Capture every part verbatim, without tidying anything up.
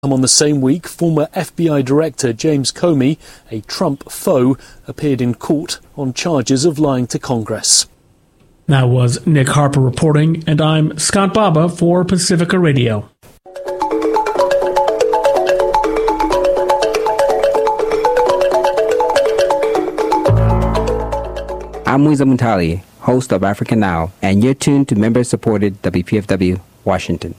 On the same week, former F B I Director James Comey, a Trump foe, appeared in court on charges of lying to Congress. That was Nick Harper reporting, and I'm Scott Baba for Pacifica Radio. I'm Wiza Muntali, host of Africa Now, and you're tuned to member-supported W P F W Washington.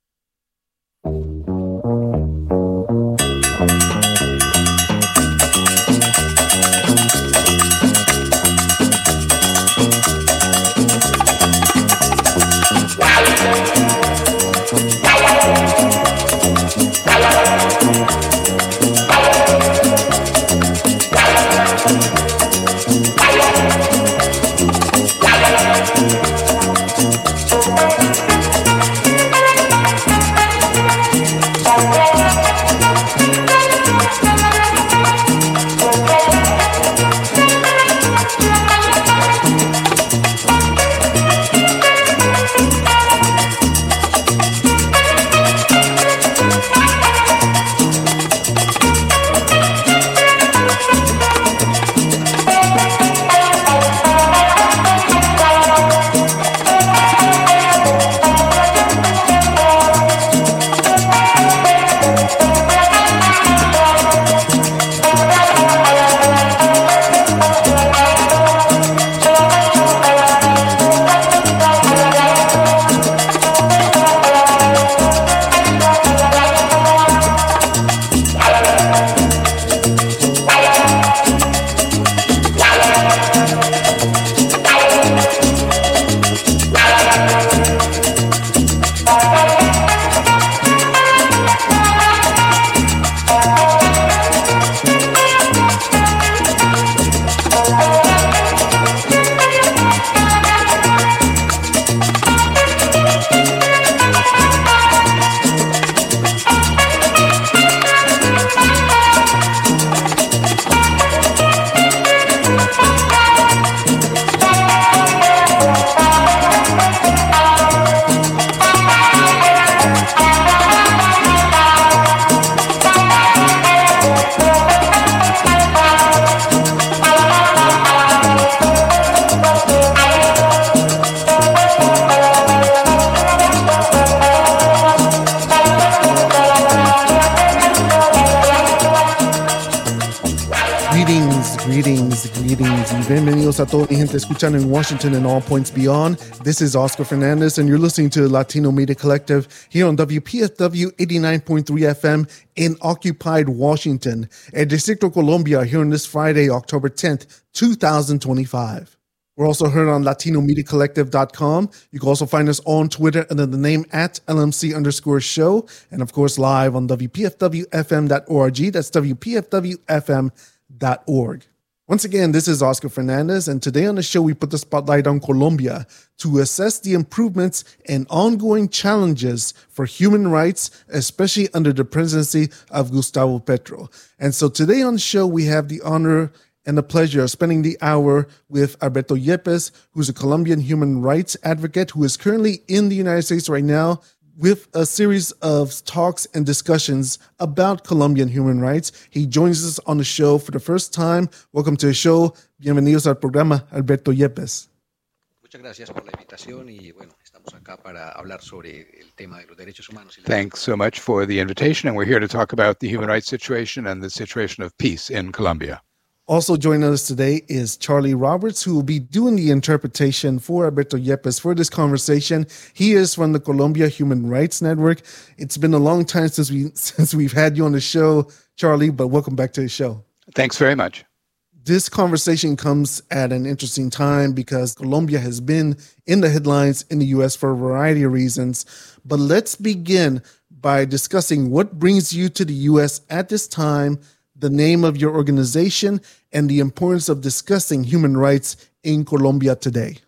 Bienvenidos a toda mi gente escuchando in Washington and all points beyond. This is Oscar Fernandez, and you're listening to Latino Media Collective here on W P F W eighty-nine point three F M in occupied Washington, El Distrito Colombia, here on this Friday, October tenth, twenty twenty-five. We're also heard on latino media collective dot com. You can also find us on Twitter under the name at L M C underscore show, and of course live on W P F W F M dot org. That's W P F W F M dot org. Once again, this is Oscar Fernandez, and today on the show we put the spotlight on Colombia to assess the improvements and ongoing challenges for human rights, especially under the presidency of Gustavo Petro. And so today on the show we have the honor and the pleasure of spending the hour with Alberto Yepes, who's a Colombian human rights advocate who is currently in the United States right now, with a series of talks and discussions about Colombian human rights. He joins us on the show for the first time. Welcome to the show. Bienvenidos al programa, Alberto Yepes. Muchas gracias por la invitación y bueno, estamos acá para hablar sobre el tema de los derechos humanos. Thanks so much for the invitation, and we're here to talk about the human rights situation and the situation of peace in Colombia. Also joining us today is Charlie Roberts, who will be doing the interpretation for Alberto Yepes for this conversation. He is from the Colombia Human Rights Network. It's been a long time since we since we've had you on the show, Charlie, but welcome back to the show. Thanks very much. This conversation comes at an interesting time because Colombia has been in the headlines in the U S for a variety of reasons. But let's begin by discussing what brings you to the U S at this time, the name of your organization, and the importance of discussing human rights in Colombia today.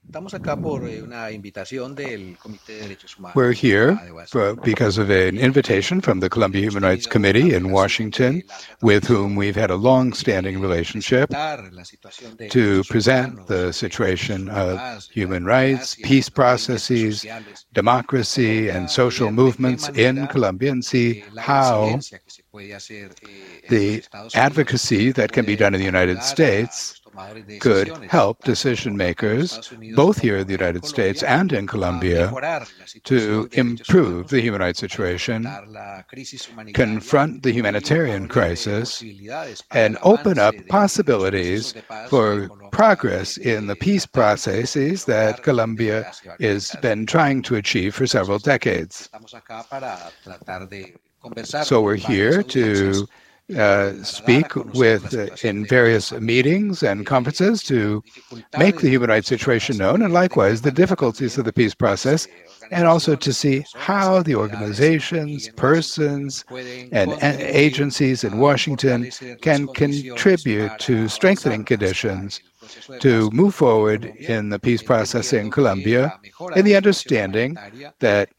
We're here for, because of an invitation from the Colombia Human Rights Committee in Washington, with whom we've had a long-standing relationship, to present the situation of human rights, peace processes, democracy, and social movements in Colombia, and see how the advocacy that can be done in the United States could help decision makers, both here in the United States and in Colombia, to improve the human rights situation, confront the humanitarian crisis, and open up possibilities for progress in the peace processes that Colombia has been trying to achieve for several decades. So we're here to Uh, speak with uh, in various meetings and conferences to make the human rights situation known, and likewise the difficulties of the peace process, and also to see how the organizations, persons, and, and agencies in Washington can contribute to strengthening conditions to move forward in the peace process in Colombia, in the understanding that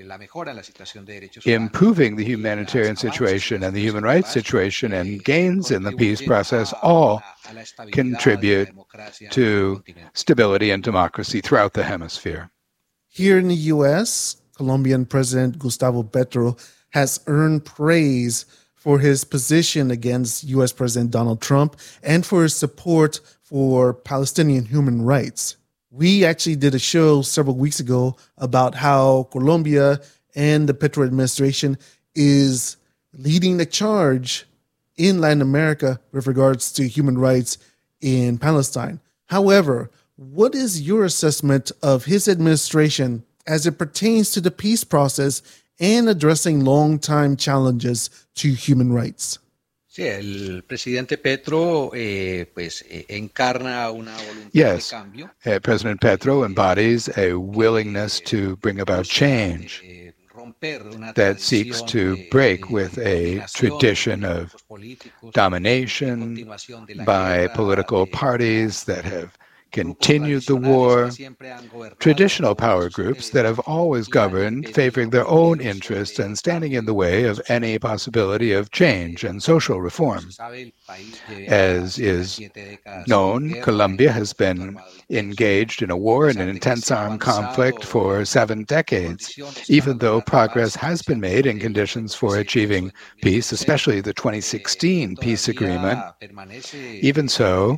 improving the humanitarian situation and the human rights situation and gains in the peace process all contribute to stability and democracy throughout the hemisphere. Here in the U S, Colombian President Gustavo Petro has earned praise for his position against U S President Donald Trump and for his support for Palestinian human rights. We actually did a show several weeks ago about how Colombia and the Petro administration is leading the charge in Latin America with regards to human rights in Palestine. However, what is your assessment of his administration as it pertains to the peace process and addressing long-time challenges to human rights? Sí, el presidente Petro eh, pues, eh, encarna una voluntad yes, de cambio. Uh, President Petro embodies a willingness to bring about change that seeks to break with a tradition of domination by political parties that have continued the war, traditional power groups that have always governed, favoring their own interests and standing in the way of any possibility of change and social reform. As is known, Colombia has been engaged in a war and an intense armed conflict for seven decades. Even though progress has been made in conditions for achieving peace, especially the twenty sixteen peace agreement, even so,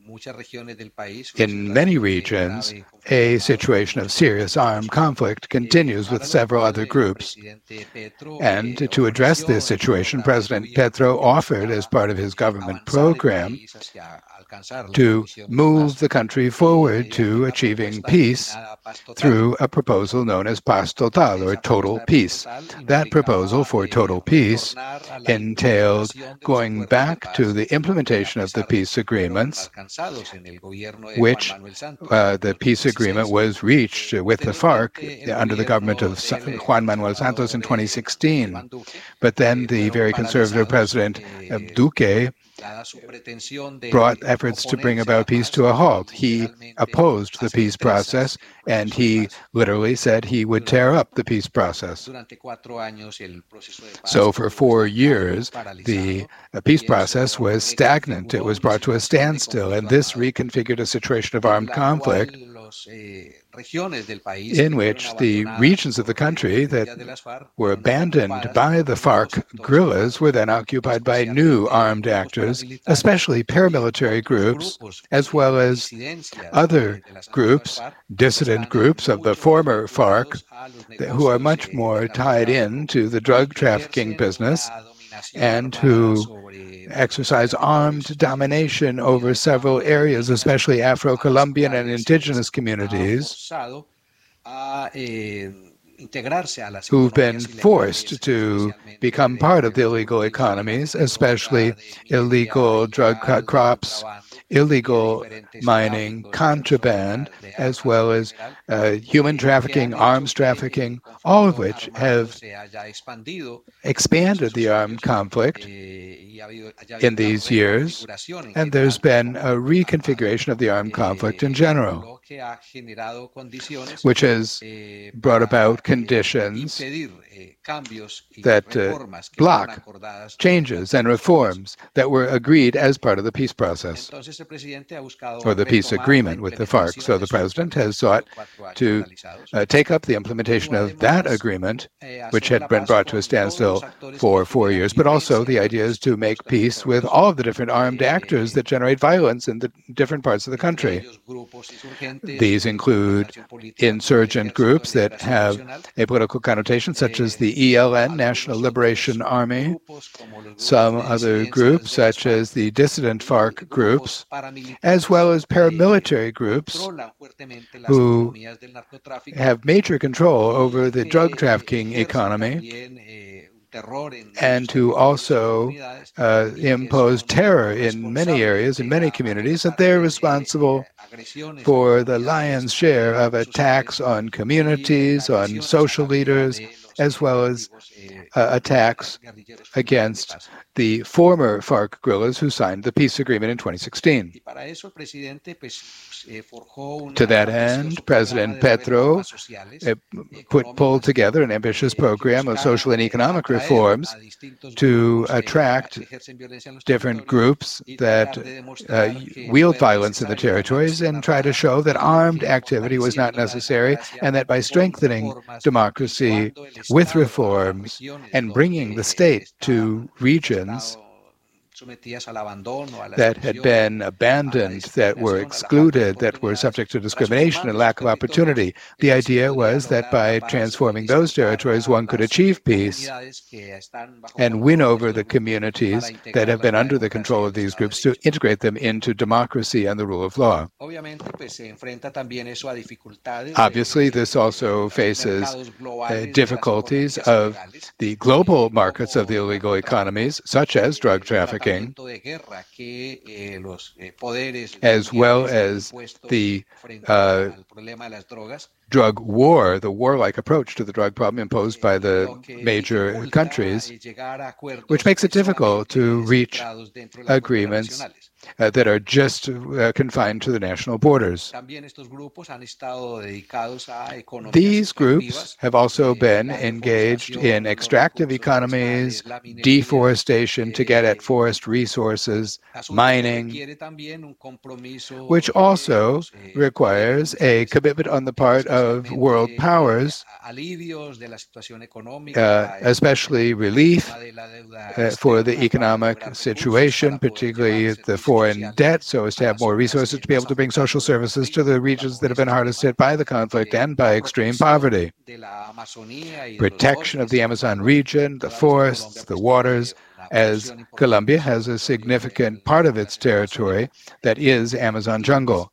in many regions, a situation of serious armed conflict continues with several other groups. And to address this situation, President Petro offered, as part of his government program, to move the country forward to achieving peace through a proposal known as Paz Total, or total peace. That proposal for total peace entailed going back to the implementation of the peace agreements, which uh, the peace agreement was reached with the FARC under the government of Juan Manuel Santos in twenty sixteen. But then the very conservative President Duque brought efforts to bring about peace to a halt. He opposed the peace process, and he literally said he would tear up the peace process. So for four years, the peace process was stagnant. It was brought to a standstill, and this reconfigured a situation of armed conflict in which the regions of the country that were abandoned by the FARC guerrillas were then occupied by new armed actors, especially paramilitary groups, as well as other groups, dissident groups of the former FARC, who are much more tied in to the drug trafficking business and who exercise armed domination over several areas, especially Afro-Colombian and indigenous communities, who've been forced to become part of the illegal economies, especially illegal drug crops, illegal mining, contraband, as well as uh, human trafficking, arms trafficking, all of which have expanded the armed conflict in these years, and there's been a reconfiguration of the armed conflict in general, which has brought about conditions that uh, block changes and reforms that were agreed as part of the peace process, or the peace agreement with the FARC. So the president has sought to uh, take up the implementation of that agreement, which had been brought to a standstill for four years, but also the idea is to make peace with all of the different armed actors that generate violence in the different parts of the country. These include insurgent groups that have a political connotation, such as the E L N, National Liberation Army, some other groups, such as the dissident FARC groups, as well as paramilitary groups who have major control over the drug trafficking economy and who also uh, impose terror in many areas, in many communities, and they're responsible for the lion's share of attacks on communities, on social leaders, as well as uh, attacks against the former FARC guerrillas who signed the peace agreement in twenty sixteen. To that end, President Petro uh, put, pulled together an ambitious program of social and economic reforms to attract different groups that uh, wield violence in the territories and try to show that armed activity was not necessary, and that by strengthening democracy with reforms and bringing the state to regions that had been abandoned, that were excluded, that were subject to discrimination and lack of opportunity. The idea was that by transforming those territories, one could achieve peace and win over the communities that have been under the control of these groups to integrate them into democracy and the rule of law. Obviously, this also faces uh, difficulties of the global markets of the illegal economies, such as drug trafficking, as well as the uh, drug war, the warlike approach to the drug problem imposed by the major countries, which makes it difficult to reach agreements Uh, that are just uh, confined to the national borders. These groups have also been engaged in extractive economies, deforestation to get at forest resources, mining, which also requires a commitment on the part of world powers, uh, especially relief uh, for the economic situation, particularly the foreign debt, so as to have more resources to be able to bring social services to the regions that have been hardest hit by the conflict and by extreme poverty. Protection of the Amazon region, the forests, the waters, as Colombia has a significant part of its territory that is Amazon jungle.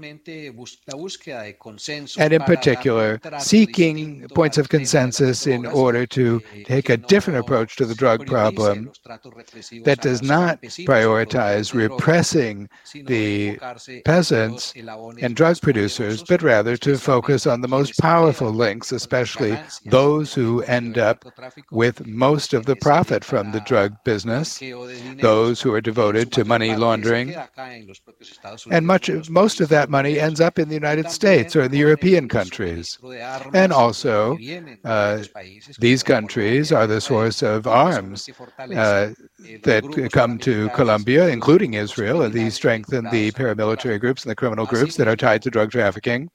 And in particular, seeking points of consensus in order to take a different approach to the drug problem that does not prioritize repressing the peasants and drug producers, but rather to focus on the most powerful links, especially those who end up with most of the profit from the drug business, those who are devoted to money laundering, and much of, most of that money ends up in the United States or in the European countries. And also, uh, these countries are the source of arms uh, that come to Colombia, including Israel, and these strengthen the paramilitary groups and the criminal groups that are tied to drug trafficking,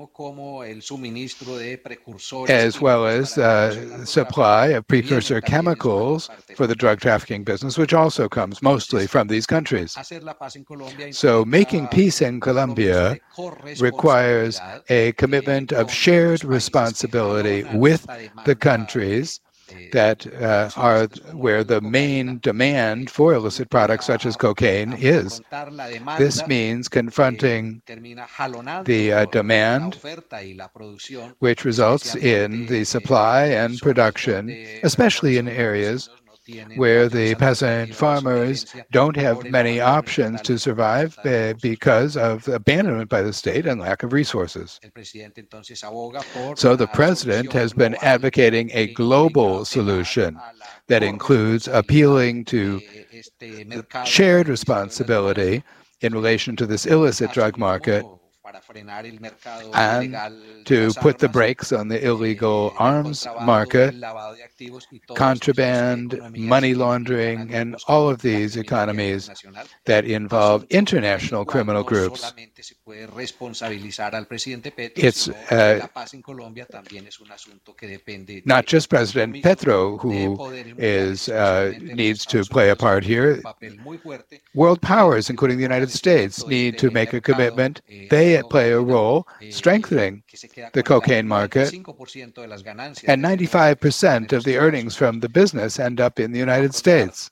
as well as uh, supply of precursor chemicals for the drug trafficking business, which also comes mostly from these countries. So making peace in Colombia requires a commitment of shared responsibility with the countries that uh, are where the main demand for illicit products such as cocaine is. This means confronting the uh, demand, which results in the supply and production, especially in areas where the peasant farmers don't have many options to survive uh, because of abandonment by the state and lack of resources. So the president has been advocating a global solution that includes appealing to shared responsibility in relation to this illicit drug market and to put the brakes on the illegal arms market, contraband, money laundering, and all of these economies that involve international criminal groups. It's uh, not just President Petro who is uh, needs to play a part here. World powers, including the United States, need to make a commitment. They play a role strengthening the cocaine market, and ninety-five percent of the earnings from the business end up in the United States.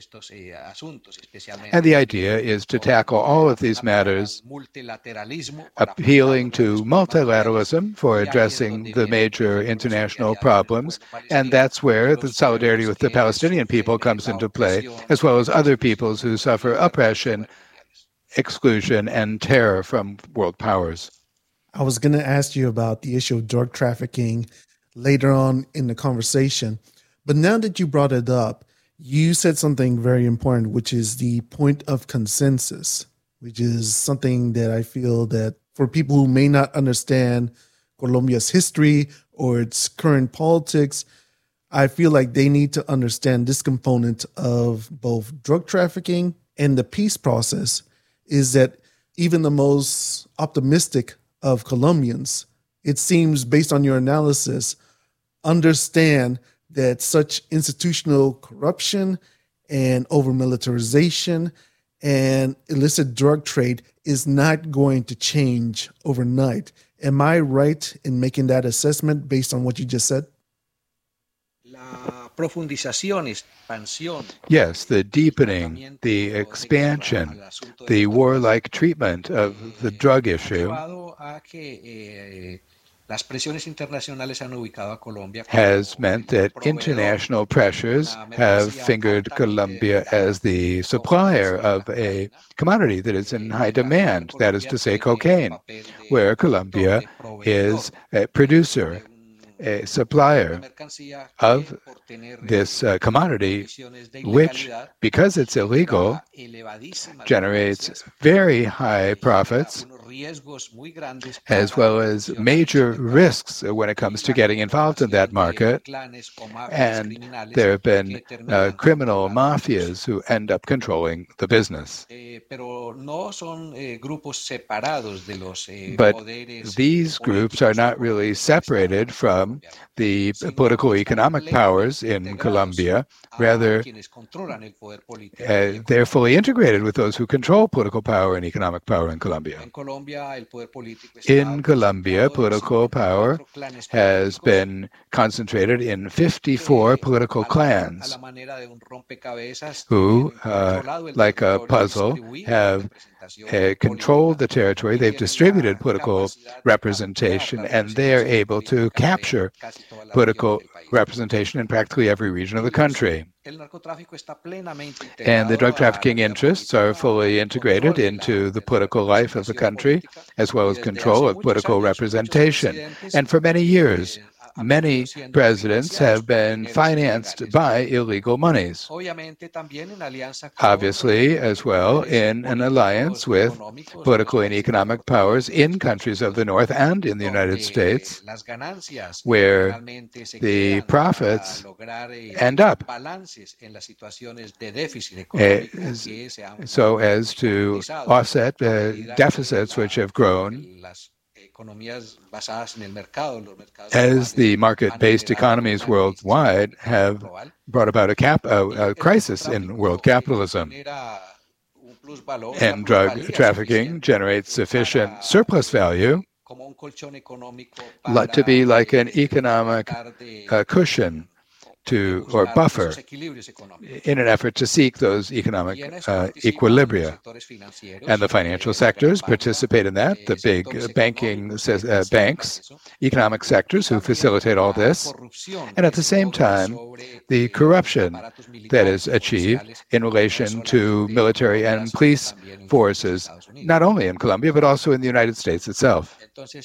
And the idea is to tackle all of these matters, appealing to multilateralism for addressing the major international problems, and that's where the solidarity with the Palestinian people comes into play, as well as other peoples who suffer oppression, exclusion, and terror from world powers. I was going to ask you about the issue of drug trafficking later on in the conversation, but now that you brought it up, you said something very important, which is the point of consensus, which is something that I feel that for people who may not understand Colombia's history or its current politics, I feel like they need to understand this component of both drug trafficking and the peace process, is that even the most optimistic of Colombians, it seems, based on your analysis, understand that such institutional corruption and over-militarization and illicit drug trade is not going to change overnight. Am I right in making that assessment based on what you just said? Yes, the deepening, the expansion, the warlike treatment of the drug issue has meant that international pressures have fingered Colombia as the supplier of a commodity that is in high demand, that is to say cocaine, where Colombia is a producer, a supplier of this uh, commodity, which, because it's illegal, generates very high profits, as well as major risks when it comes to getting involved in that market. And there have been uh, criminal mafias who end up controlling the business. But these groups are not really separated from the political economic powers in Colombia. Rather, uh, they're fully integrated with those who control political power and economic power in Colombia. In Colombia, political power has been concentrated in fifty-four political clans who, uh, like a puzzle, have uh, controlled the territory. They've distributed political representation, and they are able to capture political representation in practically every region of the country. And the drug trafficking interests are fully integrated into the political life of the country, as well as control of political representation. And for many years, many presidents have been financed by illegal monies. Obviously, as well, in an alliance with political and economic powers in countries of the North and in the United States, where the profits end up so as to offset uh, deficits which have grown as the market-based economies worldwide have brought about a, cap, a, a crisis in world capitalism. And drug trafficking generates sufficient surplus value to be like an economic uh, cushion to or buffer in an effort to seek those economic uh, equilibria. And the financial sectors participate in that, the big banking uh, banks, economic sectors who facilitate all this, and at the same time, the corruption that is achieved in relation to military and police forces, not only in Colombia, but also in the United States itself.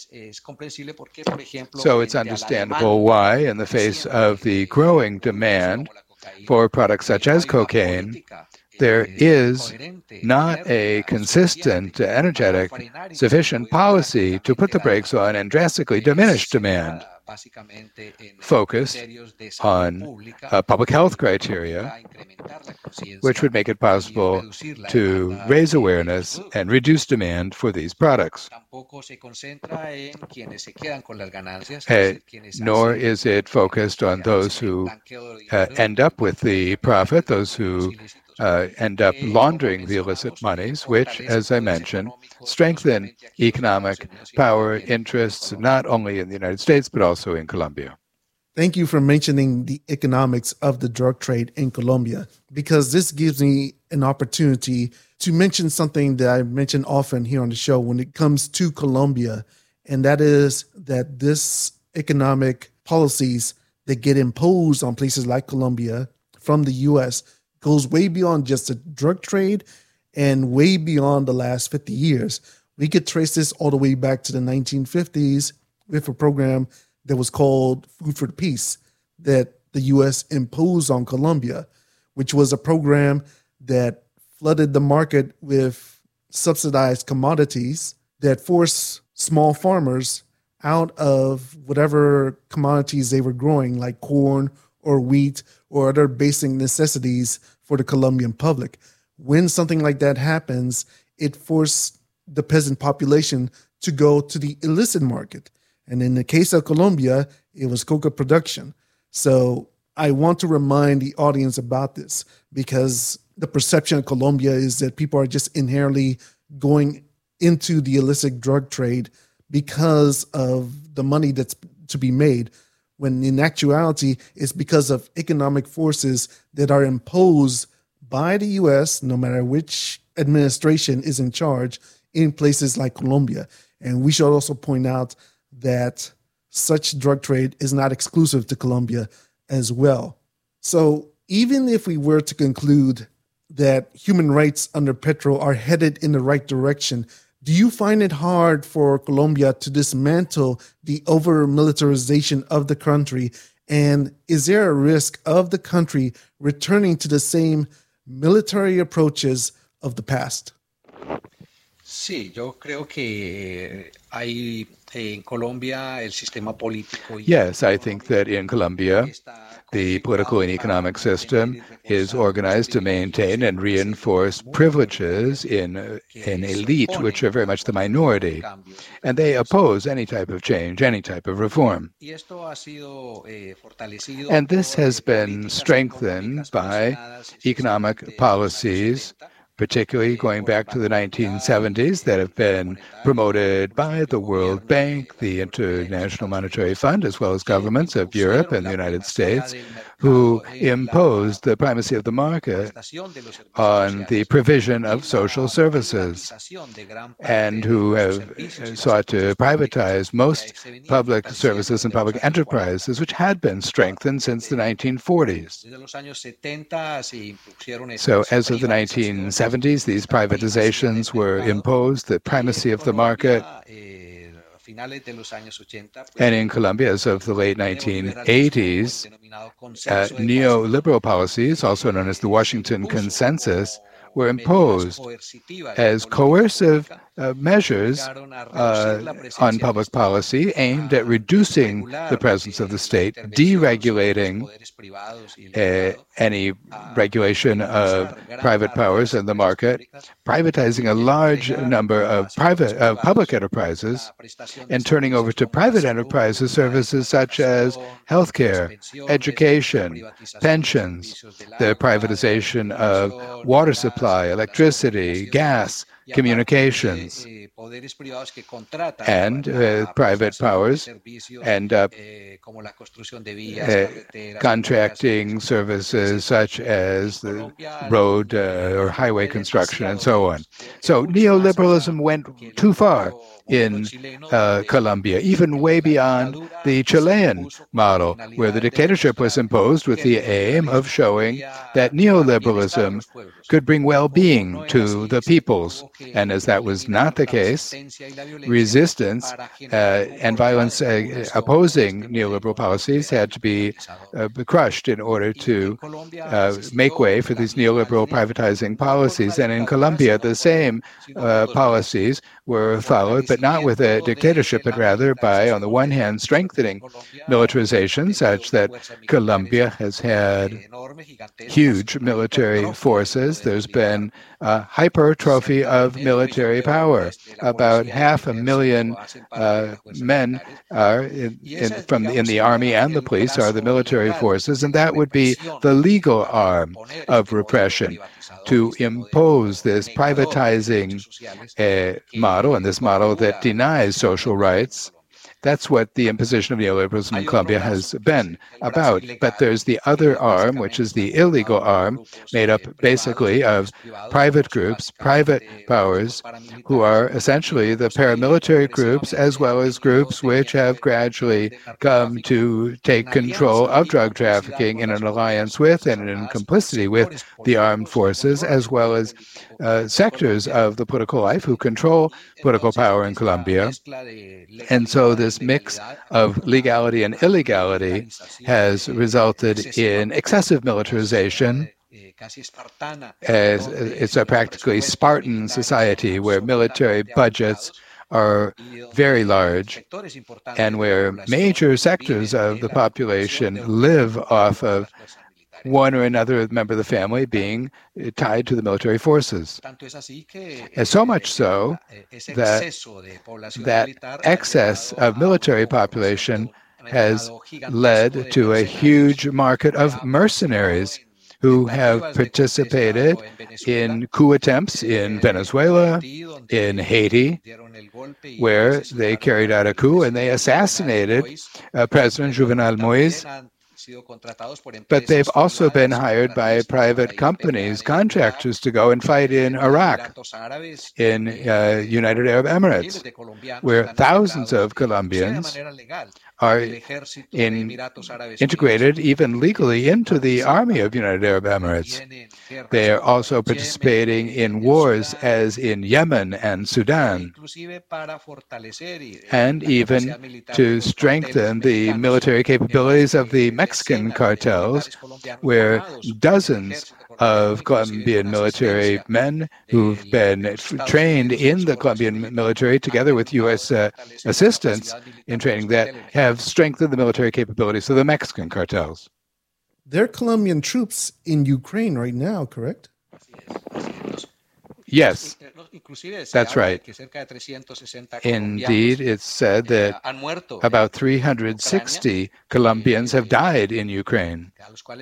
So it's understandable why, in the face of the growing demand for products such as cocaine, there is not a consistent, energetic, sufficient policy to put the brakes on and drastically diminish demand, focused on uh, public health criteria, which would make it possible to raise awareness and reduce demand for these products. Uh, nor is it focused on those who uh, end up with the profit, those who uh, end up laundering the illicit monies, which, as I mentioned, strengthen economic power interests not only in the United States, but also in Colombia. Thank you for mentioning the economics of the drug trade in Colombia, because this gives me an opportunity to mention something that I mention often here on the show when it comes to Colombia, and that is that this economic policies that get imposed on places like Colombia from the U S goes way beyond just the drug trade and way beyond the last fifty years. We could trace this all the way back to the nineteen fifties with a program that was called Food for Peace that the U S imposed on Colombia, which was a program that flooded the market with subsidized commodities that forced small farmers out of whatever commodities they were growing, like corn or wheat or other basic necessities for the Colombian public. When something like that happens, it forced the peasant population to go to the illicit market. And in the case of Colombia, it was coca production. So I want to remind the audience about this because the perception of Colombia is that people are just inherently going into the illicit drug trade because of the money that's to be made, when in actuality, it's because of economic forces that are imposed by the U S, no matter which administration is in charge, in places like Colombia. And we should also point out that such drug trade is not exclusive to Colombia as well. So even if we were to conclude that human rights under Petro are headed in the right direction, do you find it hard for Colombia to dismantle the over-militarization of the country? And is there a risk of the country returning to the same military approaches of the past? Sí, yo creo que hay en Colombia el sistema político. Yes, I think that in Colombia, the political and economic system is organized to maintain and reinforce privileges in an elite, which are very much the minority, and they oppose any type of change, any type of reform. And this has been strengthened by economic policies, particularly going back to the nineteen seventies, that have been promoted by the World Bank, the International Monetary Fund, as well as governments of Europe and the United States, who imposed the primacy of the market on the provision of social services, and who have sought to privatize most public services and public enterprises, which had been strengthened since the nineteen forties. So as of the nineteen seventies, these privatizations were imposed, the primacy of the market. And in Colombia, as of the late nineteen eighties, uh, neoliberal policies, also known as the Washington Consensus, were imposed as coercive uh, measures uh, on public policy aimed at reducing the presence of the state, deregulating uh, any regulation of private powers in the market, privatizing a large number of private uh, public enterprises, and turning over to private enterprises services such as healthcare, education, pensions, the privatization of water supply, electricity, gas, communications, and uh, private powers end up uh, contracting services such as the road uh, or highway construction and so on. So neoliberalism went too far in uh, Colombia, even way beyond the Chilean model, where the dictatorship was imposed with the aim of showing that neoliberalism could bring well-being to the peoples. And as that was not the case, resistance uh, and violence uh, opposing neoliberal policies had to be uh, crushed in order to uh, make way for these neoliberal privatizing policies. And in Colombia, the same uh, policies were followed, but not with a dictatorship, but rather by, on the one hand, strengthening militarization, such that Colombia has had huge military forces. There's been a hypertrophy of military power. About half a million uh, men are in, in, from the, in the army and the police are the military forces, and that would be the legal arm of repression, to impose this privatizing uh, model, and this model that denies social rights. That's what the imposition of neoliberalism in Colombia has been about. But there's the other arm, which is the illegal arm, made up basically of private groups, private powers, who are essentially the paramilitary groups, as well as groups which have gradually come to take control of drug trafficking in an alliance with and in complicity with the armed forces, as well as uh, sectors of the political life who control political power in Colombia. And so this This mix of legality and illegality has resulted in excessive militarization. As it's a practically Spartan society where military budgets are very large and where major sectors of the population live off of one or another member of the family being tied to the military forces. And so much so that that excess of military population has led to a huge market of mercenaries who have participated in coup attempts in Venezuela, in Haiti, where they carried out a coup and they assassinated uh, President Juvenal Moïse. But they've also been hired by private companies, contractors, to go and fight in Iraq, in uh, United Arab Emirates, where thousands of Colombians are in, integrated even legally into the army of United Arab Emirates. They are also participating in wars as in Yemen and Sudan, and even to strengthen the military capabilities of the Mexican cartels, where dozens of Colombian military men who've been trained in the Colombian military together with U S uh, assistance in training that have strengthened the military capabilities of the Mexican cartels. There are Colombian troops in Ukraine right now, correct? Yes, that's right. Indeed, it's said that about three hundred sixty Colombians have died in Ukraine.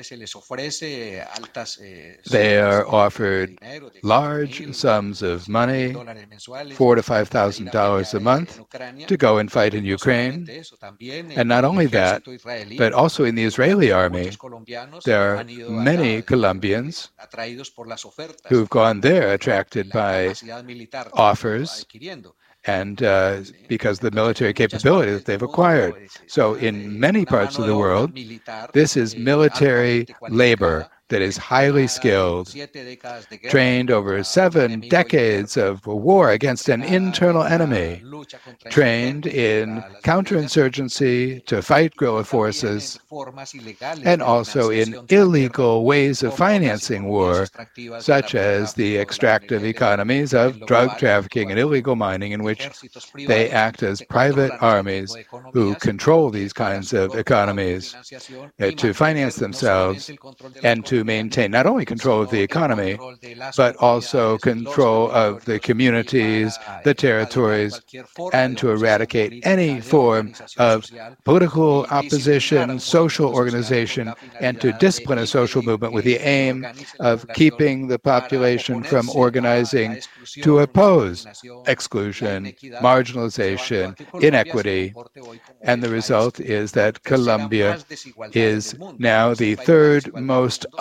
They are offered large sums of money, four to five thousand dollars a month, to go and fight in Ukraine. And not only that, but also in the Israeli army, there are many Colombians who've gone there attracted by offers and uh, because of the military capability that they've acquired. So in many parts of the world, this is military labor that is highly skilled, trained over seven decades of war against an internal enemy, trained in counterinsurgency to fight guerrilla forces, and also in illegal ways of financing war, such as the extractive economies of drug trafficking and illegal mining, in which they act as private armies who control these kinds of economies uh, to finance themselves and to maintain not only control of the economy, but also control of the communities, the territories, and to eradicate any form of political opposition, social organization, and to discipline a social movement with the aim of keeping the population from organizing to oppose exclusion, marginalization, inequity. And the result is that Colombia is now the third most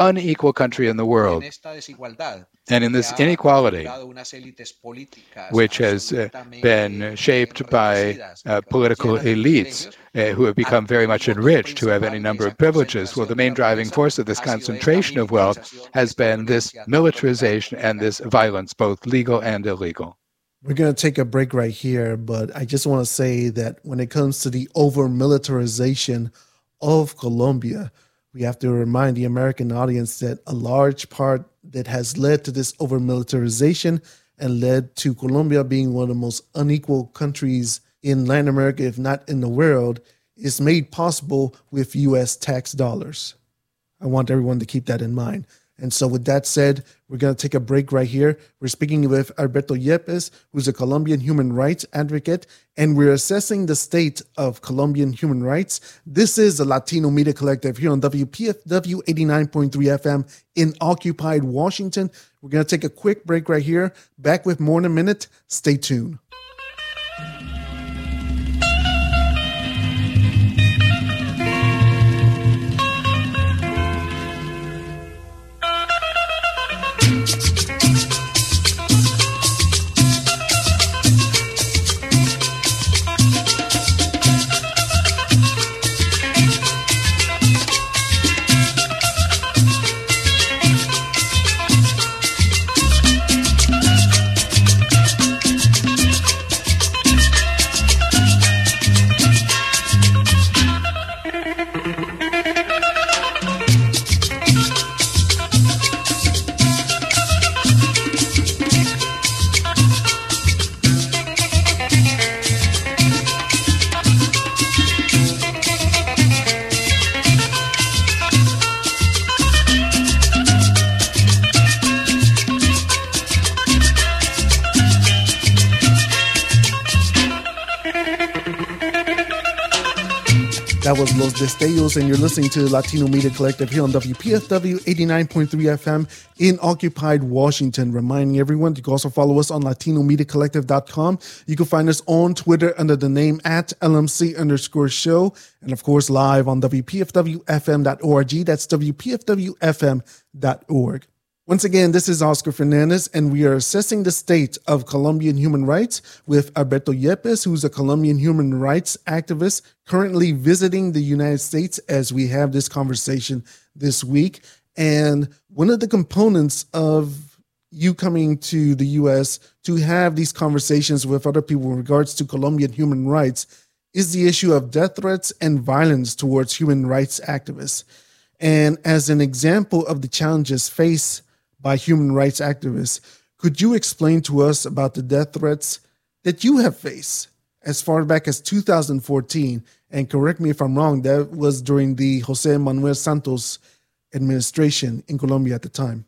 unequal country in the world. And in this inequality, which has uh, been shaped by uh, political elites uh, who have become very much enriched, who have any number of privileges, well, the main driving force of this concentration of wealth has been this militarization and this violence, both legal and illegal. We're going to take a break right here, but I just want to say that when it comes to the over-militarization of Colombia, we have to remind the American audience that a large part that has led to this over-militarization and led to Colombia being one of the most unequal countries in Latin America, if not in the world, is made possible with U S tax dollars. I want everyone to keep that in mind. And so with that said, we're going to take a break right here. We're speaking with Alberto Yepes, who's a Colombian human rights advocate, and we're assessing the state of Colombian human rights. This is the Latino Media Collective here on W P F W eighty-nine point three F M in occupied Washington. We're going to take a quick break right here. Back with more in a minute. Stay tuned. That was Los Destellos, and you're listening to the Latino Media Collective here on W P F W eighty-nine point three F M in occupied Washington. Reminding everyone, you can also follow us on latino media collective dot com. You can find us on Twitter under the name at L M C underscore show. And of course, live on W P F W F M dot org. That's W P F W F M dot org. Once again, this is Oscar Fernandez, and we are assessing the state of Colombian human rights with Alberto Yepes, who's a Colombian human rights activist currently visiting the United States as we have this conversation this week. And one of the components of you coming to the U S to have these conversations with other people in regards to Colombian human rights is the issue of death threats and violence towards human rights activists. And as an example of the challenges faced by human rights activists, could you explain to us about the death threats that you have faced as far back as two thousand fourteen? And correct me if I'm wrong, that was during the Jose Manuel Santos administration in Colombia at the time.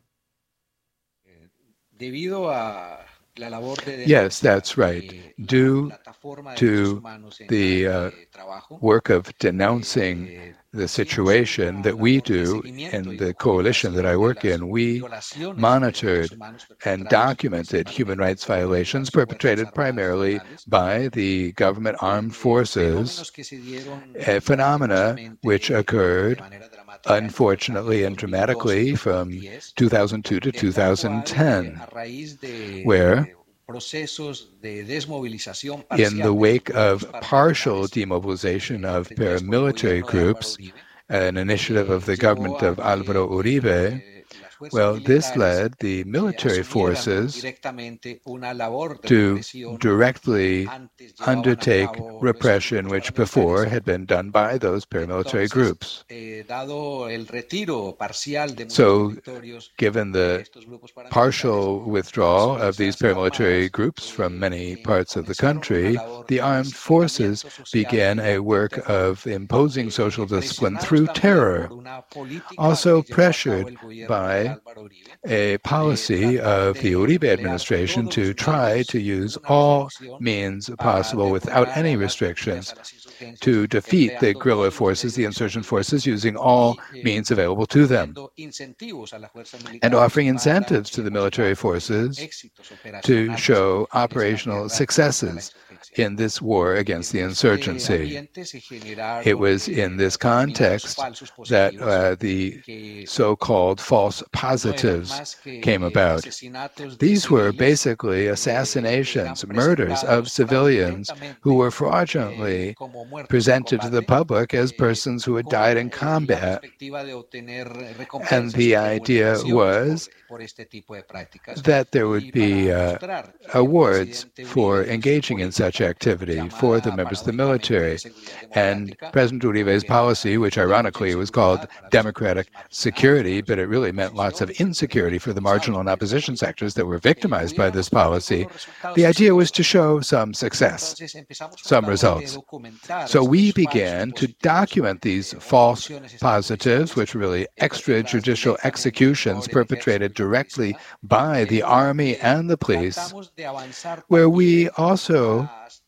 Yes, that's right. Due to the uh, work of denouncing the situation that we do in the coalition that I work in, we monitored and documented human rights violations perpetrated primarily by the government armed forces, a phenomena which occurred, unfortunately and dramatically, from two thousand two to two thousand ten, where in the wake of partial demobilization of paramilitary groups, an initiative of the government of Álvaro Uribe, well, this led the military forces to directly undertake repression, which before had been done by those paramilitary groups. So, given the partial withdrawal of these paramilitary groups from many parts of the country, the armed forces began a work of imposing social discipline through terror, also pressured by a policy of the Uribe administration to try to use all means possible without any restrictions to defeat the guerrilla forces, the insurgent forces, using all means available to them, and offering incentives to the military forces to show operational successes. in this war against the insurgency. It was in this context that uh, the so-called false positives came about. These were basically assassinations, murders of civilians who were fraudulently presented to the public as persons who had died in combat. And the idea was that there would be uh, awards for engaging in such activity for the members of the military. And President Uribe's policy, which ironically was called democratic security, but it really meant lots of insecurity for the marginal and opposition sectors that were victimized by this policy, the idea was to show some success, some results. So we began to document these false positives, which were really extrajudicial executions perpetrated directly by the army and the police, where we also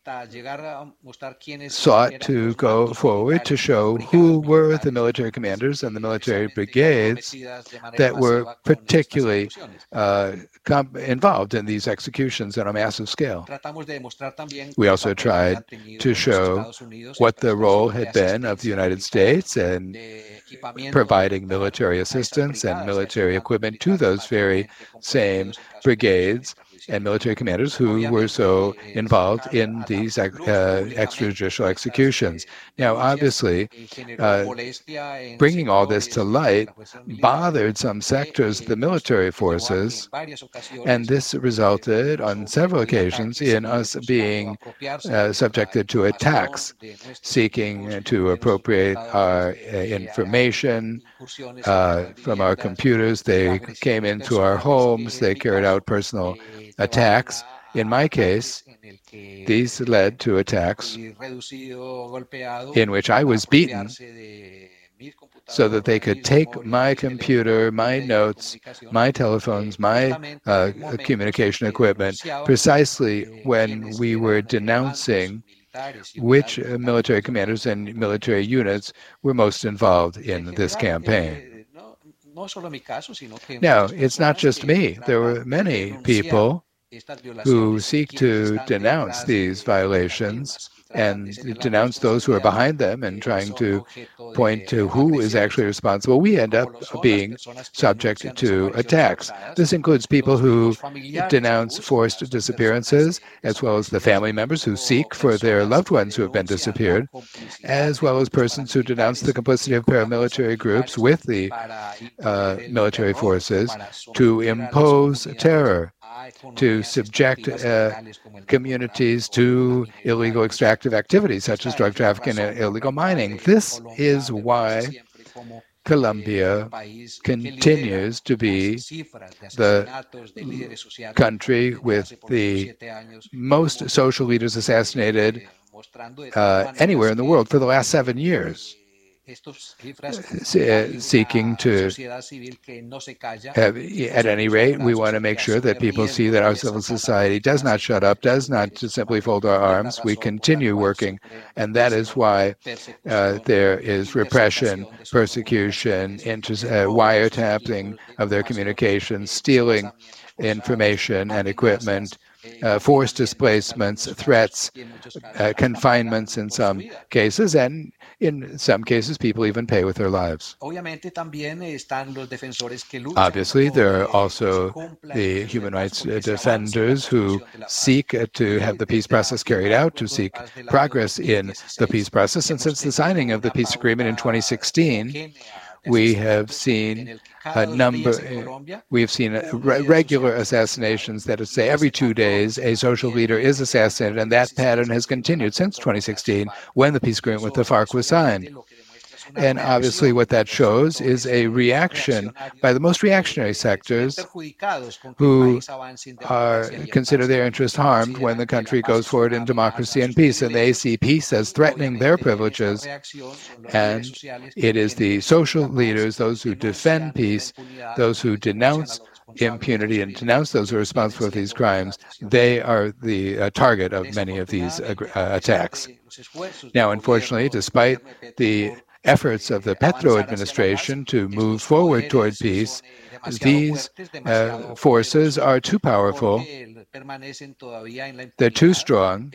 sought to go forward to show who were the military commanders and the military brigades that were particularly uh, com- involved in these executions on a massive scale. We also tried to show what the role had been of the United States in providing military assistance and military equipment to those very same brigades and military commanders who were so involved in these uh, extrajudicial executions. Now, obviously, uh, bringing all this to light bothered some sectors of the military forces, and this resulted on several occasions in us being uh, subjected to attacks, seeking to appropriate our uh, information uh, from our computers. They came into our homes, they carried out personal attacks. In my case, these led to attacks in which I was beaten so that they could take my computer, my notes, my telephones, my uh, communication equipment, precisely when we were denouncing which uh, military commanders and military units were most involved in this campaign. Now, it's not just me. There were many people who seek to denounce these violations and denounce those who are behind them and trying to point to who is actually responsible. We end up being subject to attacks. This includes people who denounce forced disappearances, as well as the family members who seek for their loved ones who have been disappeared, as well as persons who denounce the complicity of paramilitary groups with the uh, military forces to impose terror, to subject uh, communities to illegal extractive activities such as drug trafficking and illegal mining. This is why Colombia continues to be the country with the most social leaders assassinated uh, anywhere in the world for the last seven years. Seeking to, have, at any rate, we want to make sure that people see that our civil society does not shut up, does not just simply fold our arms. We continue working, and that is why uh, there is repression, persecution, inter- uh, wiretapping of their communications, stealing information and equipment, Uh, forced displacements, threats, uh, confinements in some cases, and in some cases people even pay with their lives. Obviously, there are also the human rights defenders who seek to have the peace process carried out, to seek progress in the peace process. And since the signing of the peace agreement in twenty sixteen, we have seen a number, we have seen re- regular assassinations, that is to say, every two days a social leader is assassinated, and that pattern has continued since twenty sixteen when the peace agreement with the FARC was signed. And obviously what that shows is a reaction by the most reactionary sectors who are consider their interests harmed when the country goes forward in democracy and peace. And they see peace as threatening their privileges. And it is the social leaders, those who defend peace, those who denounce impunity and denounce those who are responsible for these crimes, they are the uh, target of many of these uh, attacks. Now, unfortunately, despite the efforts of the Petro administration to move forward toward peace, these uh, forces are too powerful. They're too strong,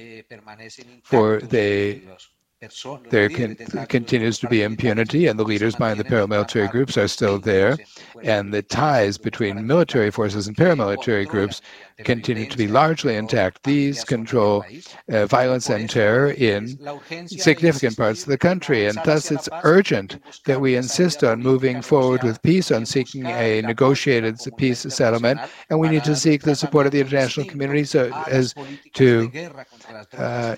for they There can, continues to be impunity, and the leaders behind the paramilitary groups are still there, and the ties between military forces and paramilitary groups continue to be largely intact. These control uh, violence and terror in significant parts of the country, and thus it's urgent that we insist on moving forward with peace, on seeking a negotiated peace settlement, and we need to seek the support of the international community so as to uh,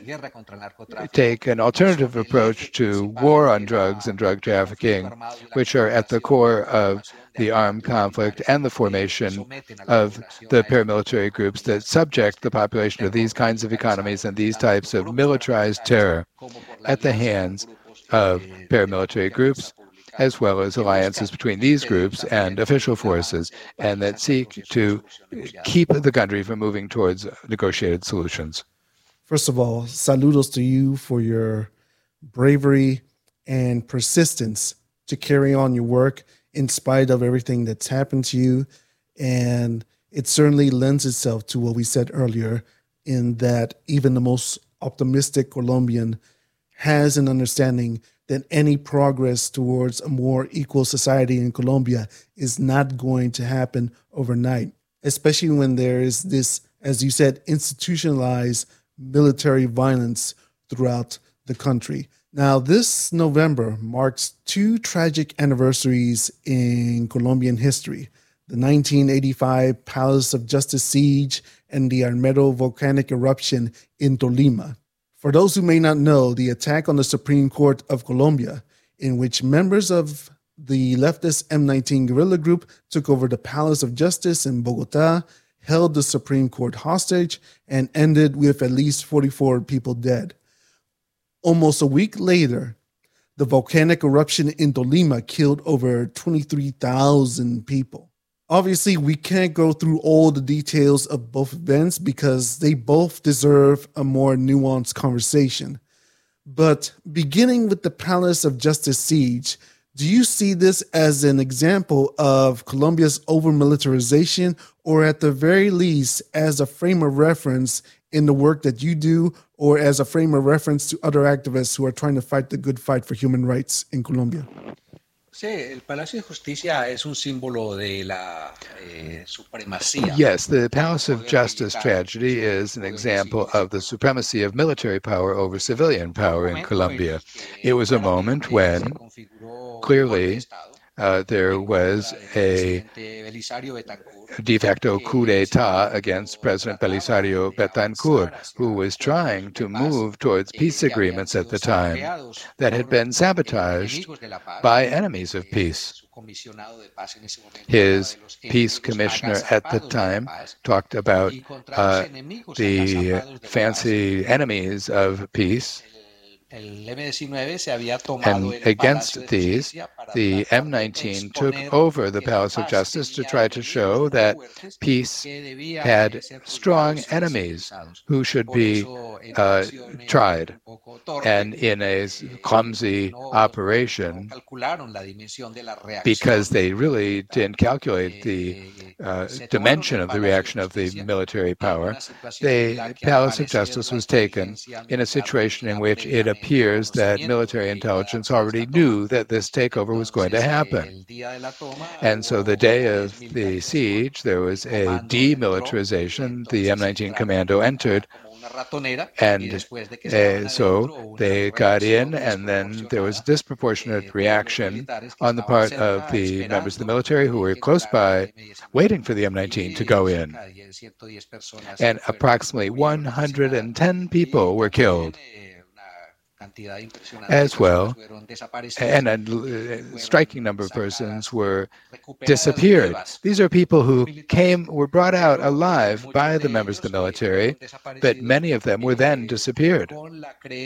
take an alternative approach to war on drugs and drug trafficking, which are at the core of the armed conflict and the formation of the paramilitary groups that subject the population to these kinds of economies and these types of militarized terror at the hands of paramilitary groups, as well as alliances between these groups and official forces, and that seek to keep the country from moving towards negotiated solutions. First of all, saludos to you for your bravery and persistence to carry on your work in spite of everything that's happened to you. And it certainly lends itself to what we said earlier, in that even the most optimistic Colombian has an understanding that any progress towards a more equal society in Colombia is not going to happen overnight, especially when there is this, as you said, institutionalized military violence throughout the country. Now, this November marks two tragic anniversaries in Colombian history: the nineteen eighty-five Palace of Justice siege and the Armero volcanic eruption in Tolima. For those who may not know, the attack on the Supreme Court of Colombia, in which members of the leftist M nineteen guerrilla group took over the Palace of Justice in Bogota, held the Supreme Court hostage, and ended with at least forty-four people dead. Almost a week later, the volcanic eruption in Tolima killed over twenty-three thousand people. Obviously, we can't go through all the details of both events because they both deserve a more nuanced conversation. But beginning with the Palace of Justice siege, do you see this as an example of Colombia's over-militarization, or at the very least as a frame of reference in the work that you do, or as a frame of reference to other activists who are trying to fight the good fight for human rights in Colombia? Sí, el Palacio de Justicia es un símbolo de la eh, supremacía. Yes, the Palace of Justice tragedy is an example of the supremacy of military power over civilian power in Colombia. It was a moment when, clearly, uh, there was a de facto coup d'etat against President Belisario Betancourt, who was trying to move towards peace agreements at the time that had been sabotaged by enemies of peace. His peace commissioner at the time talked about uh, the fancy enemies of peace. And against these, the M nineteen took over the Palace of Justice to try to show that peace had strong enemies who should be uh, tried. And in a clumsy operation, because they really didn't calculate the uh, dimension of the reaction of the military power, the Palace of Justice was taken in a situation in which it appears that military intelligence already knew that this takeover was going to happen. And so the day of the siege, there was a demilitarization. The M nineteen Commando entered, and uh, so they got in, and then there was disproportionate reaction on the part of the members of the military who were close by, waiting for the M nineteen to go in. And approximately one hundred ten people were killed as well, and a striking number of persons were disappeared. These are people who came, were brought out alive by the members of the military, but many of them were then disappeared. And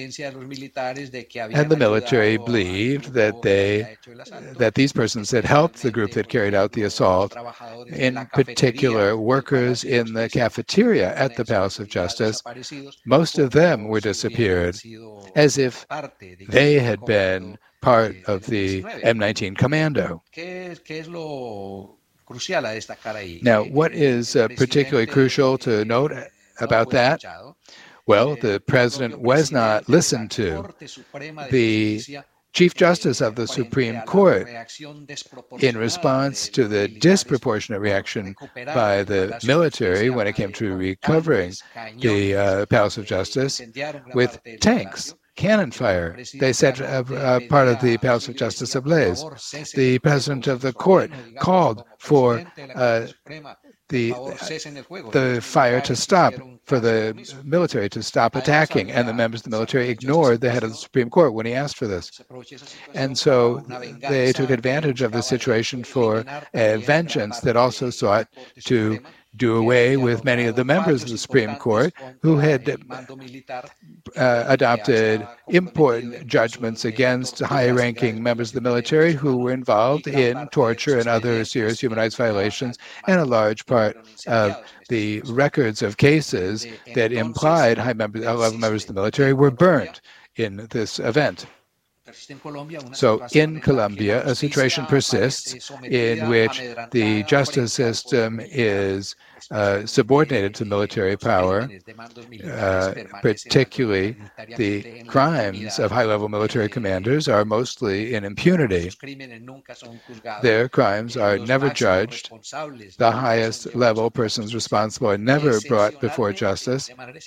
the military believed that they, that these persons had helped the group that carried out the assault, in particular workers in the cafeteria at the Palace of Justice. Most of them were disappeared, as if they had been part of the M nineteen Commando. Now, what is uh, particularly crucial to note about that? Well, the president was not listened to. The Chief Justice of the Supreme Court, in response to the disproportionate reaction by the military when it came to recovering the uh, Palace of Justice with tanks, cannon fire, they set uh, uh, part of the Palace of Justice ablaze. The president of the court called for uh, the, the fire to stop, for the military to stop attacking, and the members of the military ignored the head of the Supreme Court when he asked for this. And so they took advantage of the situation for a vengeance that also sought to do away with many of the members of the Supreme Court who had uh, adopted important judgments against high-ranking members of the military who were involved in torture and other serious human rights violations, and a large part of the records of cases that implied high members, eleven members of the military were burned in this event. So in Colombia, a situation persists in which the justice system is uh, subordinated to military power, uh, particularly the crimes of high-level military commanders are mostly in impunity. Their crimes are never judged. The highest level persons responsible are never brought before justice.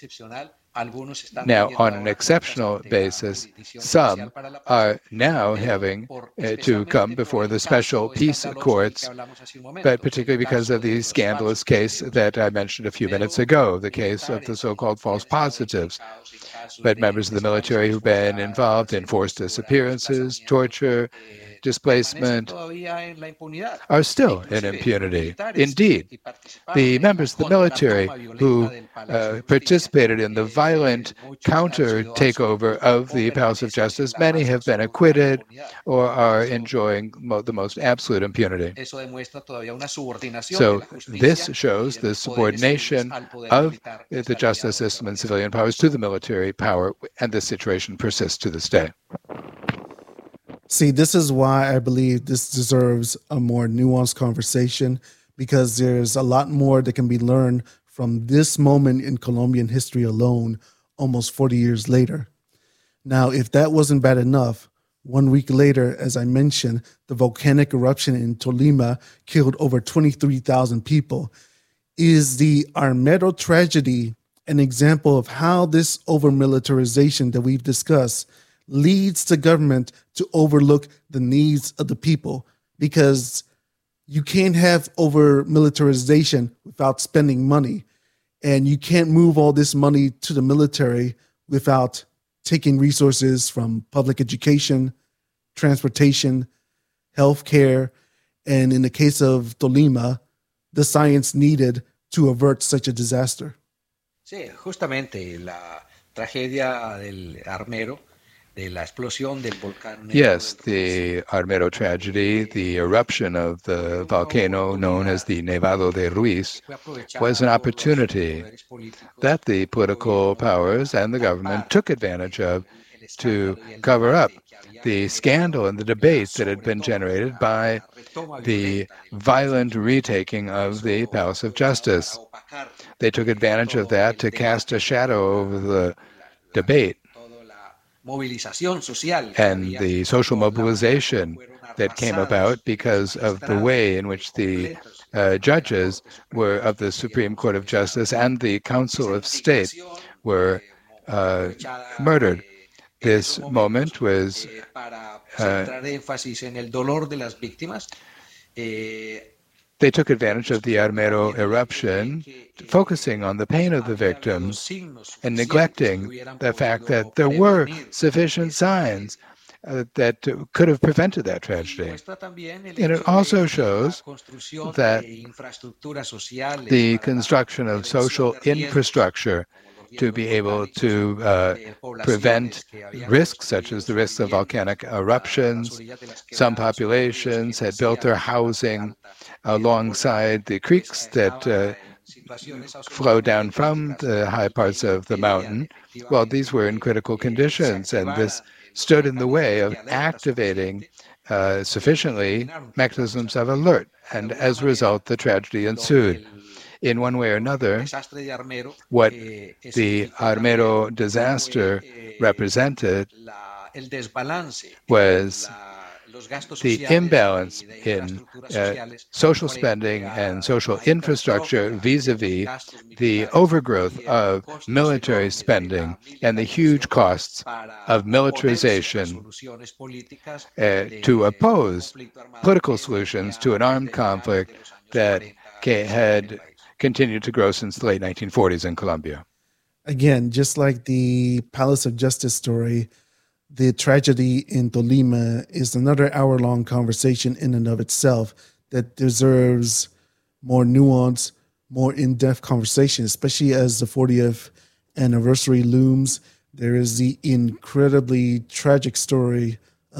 Now, on an exceptional basis, some are now having uh, to come before the special peace courts, but particularly because of the scandalous case that I mentioned a few minutes ago, the case of the so-called false positives. But members of the military who've been involved in forced disappearances, torture, displacement are still in impunity. Indeed, the members of the military who uh, participated in the violent counter-takeover of the Palace of Justice, many have been acquitted or are enjoying mo the most absolute impunity. So this shows the subordination of the justice system and civilian powers to the military power, and this situation persists to this day. See, this is why I believe this deserves a more nuanced conversation, because there's a lot more that can be learned from this moment in Colombian history alone, almost forty years later. Now, if that wasn't bad enough, one week later, as I mentioned, the volcanic eruption in Tolima killed over twenty-three thousand people. Is the Armero tragedy an example of how this over-militarization that we've discussed leads the government to overlook the needs of the people? Because you can't have over militarization without spending money, and you can't move all this money to the military without taking resources from public education, transportation, healthcare, and in the case of Tolima, the science needed to avert such a disaster. Sí, justamente la tragedia del Armero. Yes, the Armero tragedy, the eruption of the volcano known as the Nevado de Ruiz, was an opportunity that the political powers and the government took advantage of to cover up the scandal and the debate that had been generated by the violent retaking of the Palace of Justice. They took advantage of that to cast a shadow over the debate and the social mobilization that came about because of the way in which the uh, judges were of the Supreme Court of Justice and the Council of State were uh, murdered. This moment was uh, they took advantage of the Armero eruption, focusing on the pain of the victims and neglecting the fact that there were sufficient signs uh, that uh, could have prevented that tragedy. And it also shows that the construction of social infrastructure to be able to uh, prevent risks such as the risks of volcanic eruptions. Some populations had built their housing alongside the creeks that uh, flow down from the high parts of the mountain. Well, these were in critical conditions, and this stood in the way of activating uh, sufficiently mechanisms of alert, and as a result, the tragedy ensued. In one way or another, what the Armero disaster represented was the imbalance in uh, social spending and social infrastructure vis-a-vis the overgrowth of military spending and the huge costs of militarization uh, to oppose political solutions to an armed conflict that had continued to grow since the late nineteen forties in Colombia. Again, just like the Palace of Justice story, the tragedy in Tolima is another hour-long conversation in and of itself that deserves more nuance, more in-depth conversation, especially as the fortieth anniversary looms. There is the incredibly tragic story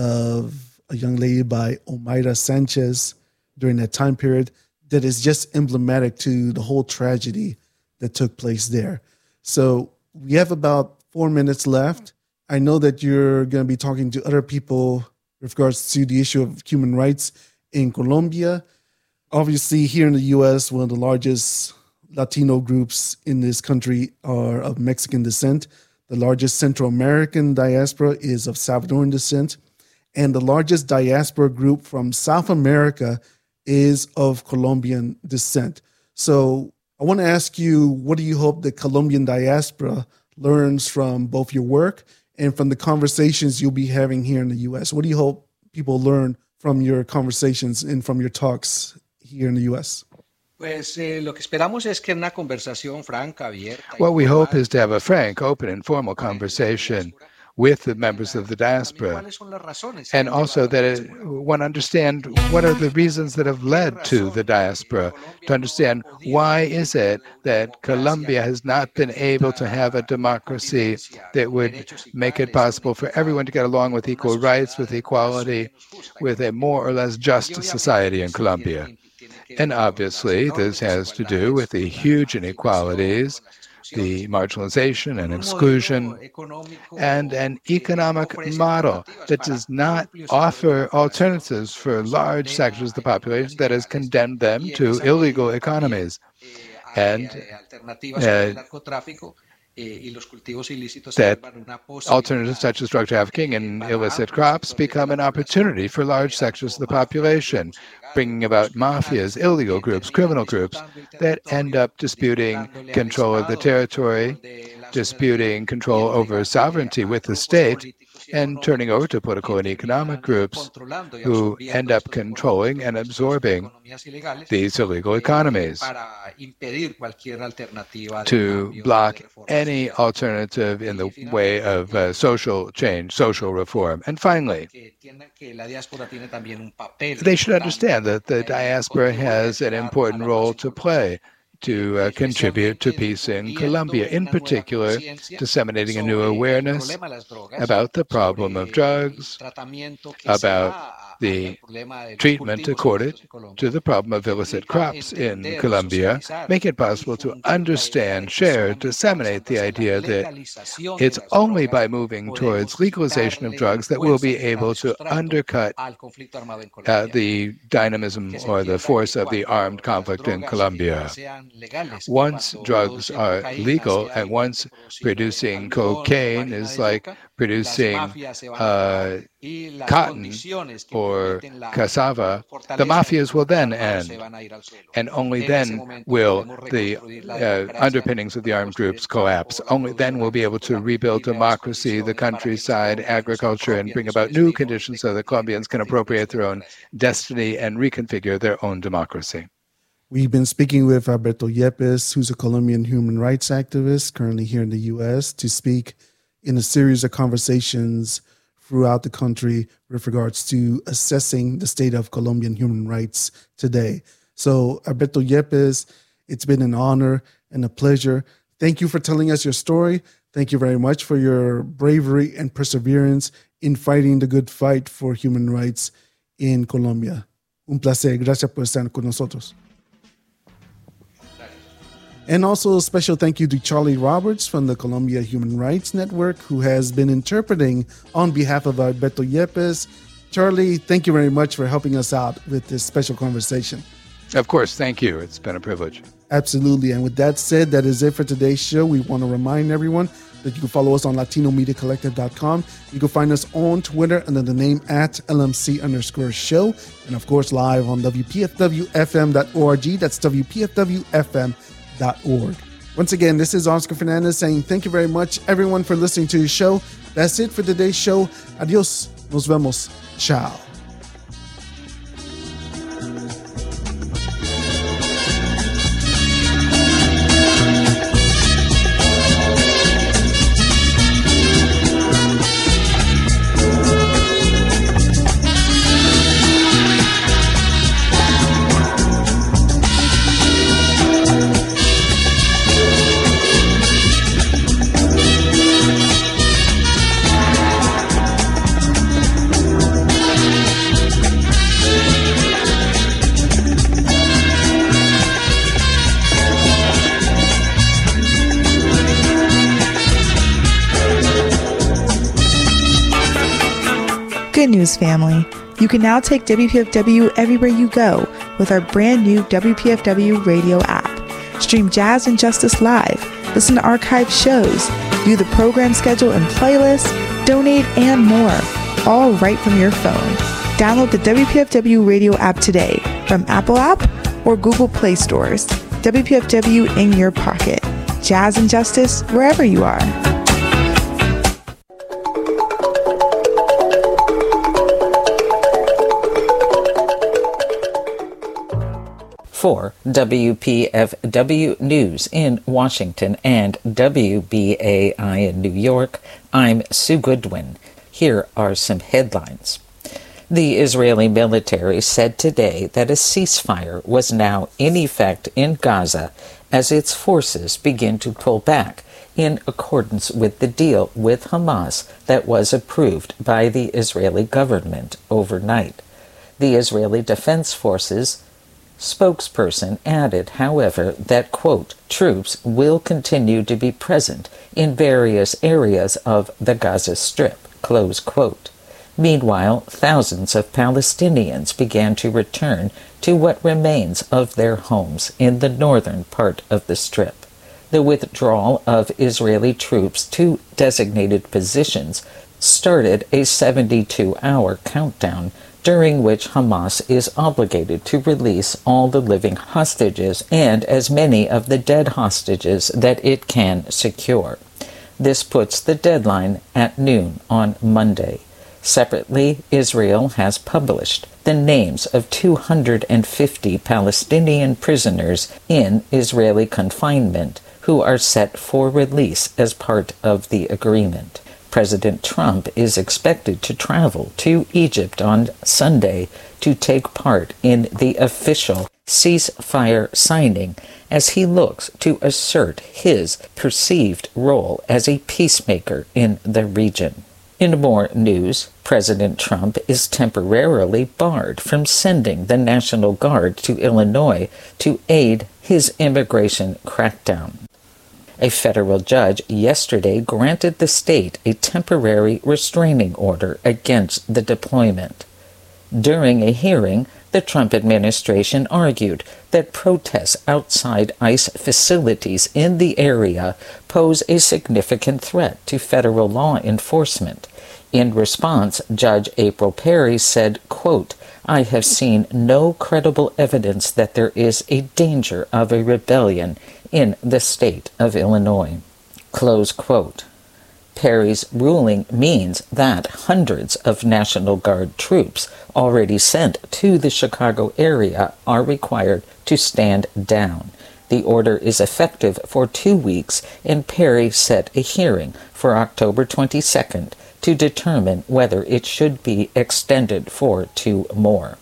of a young lady by Omaira Sanchez during that time period that is just emblematic to the whole tragedy that took place there. So we have about four minutes left. I know that you're going to be talking to other people with regards to the issue of human rights in Colombia. Obviously, here in the U S, one of the largest Latino groups in this country are of Mexican descent. The largest Central American diaspora is of Salvadoran descent. And the largest diaspora group from South America is of Colombian descent. So I want to ask you, what do you hope the Colombian diaspora learns from both your work and from the conversations you'll be having here in the U S? What do you hope people learn from your conversations and from your talks here in the U S? Pues eh, lo que esperamos es que una conversación franca, abierta. What we hope is to have a frank, open, and formal conversation with the members of the diaspora, and also that it, one understand what are the reasons that have led to the diaspora, to understand why is it that Colombia has not been able to have a democracy that would make it possible for everyone to get along with equal rights, with equality, with a more or less just society in Colombia. And obviously, this has to do with the huge inequalities, the marginalization and exclusion, and an economic model that does not offer alternatives for large sectors of the population, that has condemned them to illegal economies. And uh, that alternatives such as drug trafficking and illicit crops become an opportunity for large sectors of the population, bringing about mafias, illegal groups, criminal groups that end up disputing control of the territory, disputing control over sovereignty with the state, and turning over to political and economic groups who end up controlling and absorbing these illegal economies to block any alternative in the way of uh, social change, social reform. And finally, they should understand that the diaspora has an important role to play to uh, contribute to peace in Colombia, in particular, disseminating a new awareness about the problem of drugs, about the treatment accorded to the problem of illicit crops in Colombia, make it possible to understand, share, disseminate the idea that it's only by moving towards legalization of drugs that we'll be able to undercut uh, the dynamism or the force of the armed conflict in Colombia. Once drugs are legal and once producing cocaine is like producing uh, cotton or cassava, the mafias will then end. And only then will the uh, underpinnings of the armed groups collapse. Only then we'll be able to rebuild democracy, the countryside, agriculture, and bring about new conditions so that Colombians can appropriate their own destiny and reconfigure their own democracy. We've been speaking with Alberto Yepes, who's a Colombian human rights activist currently here in the U S, to speak in a series of conversations throughout the country with regards to assessing the state of Colombian human rights today. So, Alberto Yepes, it's been an honor and a pleasure. Thank you for telling us your story. Thank you very much for your bravery and perseverance in fighting the good fight for human rights in Colombia. Un placer. Gracias por estar con nosotros. And also a special thank you to Charlie Roberts from the Colombia Human Rights Network, who has been interpreting on behalf of Alberto Yepes Charlie, thank you very much for helping us out with this special conversation. Of course, thank you. It's been a privilege. Absolutely. And with that said, that is it for today's show. We want to remind everyone that you can follow us on latino media collective dot com. You can find us on Twitter under the name at L M C underscore show. And of course, live on W P F W F M dot org. That's W P F W F M dot org. Once again, this is Oscar Fernandez saying thank you very much, everyone, for listening to the show. That's it for today's show. Adios. Nos vemos. Ciao. Good news, family. You can now take W P F W everywhere you go with our brand new W P F W radio app. Stream Jazz and Justice live, listen to archived shows, view the program schedule and playlist, donate, and more, all right from your phone. Download the W P F W radio app today from Apple App or Google Play stores. W P F W in your pocket. Jazz and Justice wherever you are. For W P F W News in Washington and W B A I in New York, I'm Sue Goodwin. Here are some headlines. The Israeli military said today that a ceasefire was now in effect in Gaza as its forces begin to pull back in accordance with the deal with Hamas that was approved by the Israeli government overnight. The Israeli Defense Forces spokesperson added, however, that, quote, troops will continue to be present in various areas of the Gaza Strip, close quote. Meanwhile, thousands of Palestinians began to return to what remains of their homes in the northern part of the Strip. The withdrawal of Israeli troops to designated positions started a seventy-two hour countdown during which Hamas is obligated to release all the living hostages and as many of the dead hostages that it can secure. This puts the deadline at noon on Monday. Separately, Israel has published the names of two hundred fifty Palestinian prisoners in Israeli confinement who are set for release as part of the agreement. President Trump is expected to travel to Egypt on Sunday to take part in the official ceasefire signing as he looks to assert his perceived role as a peacemaker in the region. In more news, President Trump is temporarily barred from sending the National Guard to Illinois to aid his immigration crackdown. A federal judge yesterday granted the state a temporary restraining order against the deployment. During a hearing, the Trump administration argued that protests outside ICE facilities in the area pose a significant threat to federal law enforcement. In response, Judge April Perry said, quote, I have seen no credible evidence that there is a danger of a rebellion in the state of Illinois. Close quote. Perry's ruling means that hundreds of National Guard troops already sent to the Chicago area are required to stand down. The order is effective for two weeks, and Perry set a hearing for October twenty-second to determine whether it should be extended for two more.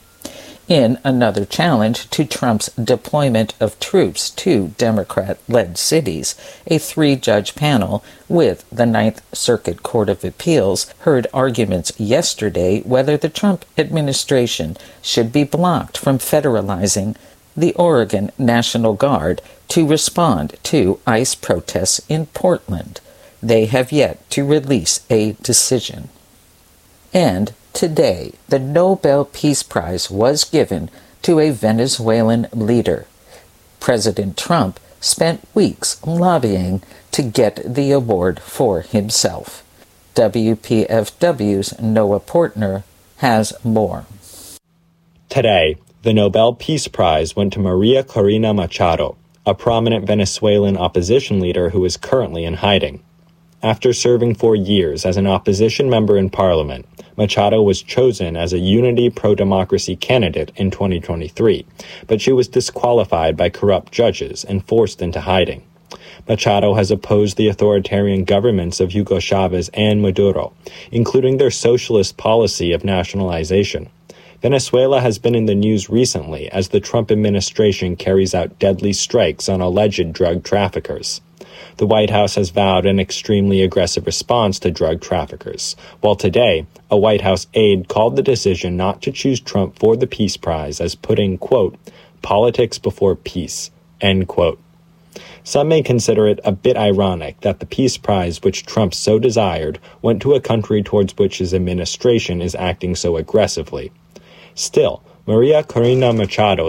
In another challenge to Trump's deployment of troops to Democrat-led cities, a three-judge panel with the Ninth Circuit Court of Appeals heard arguments yesterday whether the Trump administration should be blocked from federalizing the Oregon National Guard to respond to ICE protests in Portland. They have yet to release a decision. And Today, the Nobel Peace Prize was given to a Venezuelan leader. President Trump spent weeks lobbying to get the award for himself. W P F W's Noah Portner has more. Today, the Nobel Peace Prize went to Maria Corina Machado, a prominent Venezuelan opposition leader who is currently in hiding. After serving for years as an opposition member in parliament, Machado was chosen as a Unity pro-democracy candidate in twenty twenty-three, but she was disqualified by corrupt judges and forced into hiding. Machado has opposed the authoritarian governments of Hugo Chavez and Maduro, including their socialist policy of nationalization. Venezuela has been in the news recently as the Trump administration carries out deadly strikes on alleged drug traffickers. The White House has vowed an extremely aggressive response to drug traffickers, while today, a White House aide called the decision not to choose Trump for the Peace Prize as putting, quote, politics before peace, end quote. Some may consider it a bit ironic that the Peace Prize, which Trump so desired, went to a country towards which his administration is acting so aggressively. Still, Maria Corina Machado